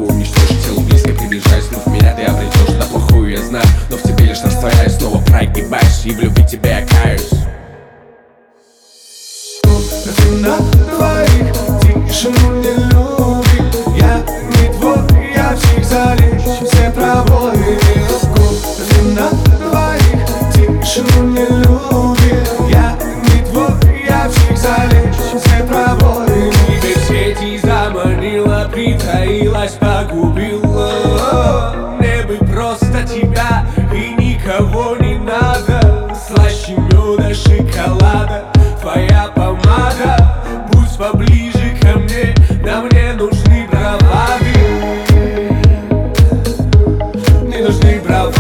уничтожить. Телу близко приближаюсь, но в меня ты обретешь. Да плохую я знаю, но в тебе лишь растворяюсь. Снова прогибаюсь, и в любви тебя я каюсь. На двоих тишину не любит. Я не твой, я всех залечу, все травой. На двоих тишину не любит. Я не твой, я всех залечу, все травой. Тебе в сети заманила, притаилась, погубила. Мне бы просто тебя и никого не надо. Слаще меда, шоколада, твоя помада. Будь поближе ко мне, да мне нужны бравады. Мне нужны бравады.